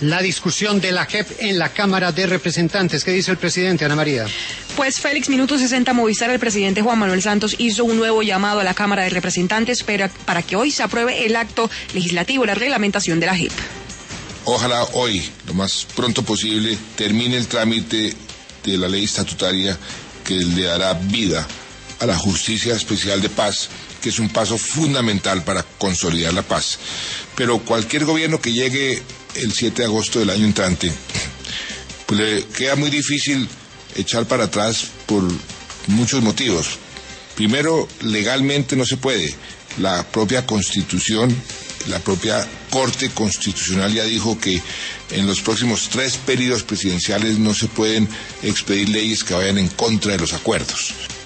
La discusión de la JEP en la Cámara de Representantes. ¿Qué dice el presidente, Ana María? Pues Félix, minuto 60 Movistar, el presidente Juan Manuel Santos hizo un nuevo llamado a la Cámara de Representantes para que hoy se apruebe el acto legislativo, la reglamentación de la JEP. Ojalá hoy, lo más pronto posible, termine el trámite de la ley estatutaria que le dará vida a la Justicia Especial de Paz, que es un paso fundamental para consolidar la paz. Pero cualquier gobierno que llegue el 7 de agosto del año entrante, pues le queda muy difícil echar para atrás por muchos motivos. Primero, legalmente no se puede. La propia Constitución, la propia Corte Constitucional ya dijo que en los próximos 3 períodos presidenciales no se pueden expedir leyes que vayan en contra de los acuerdos.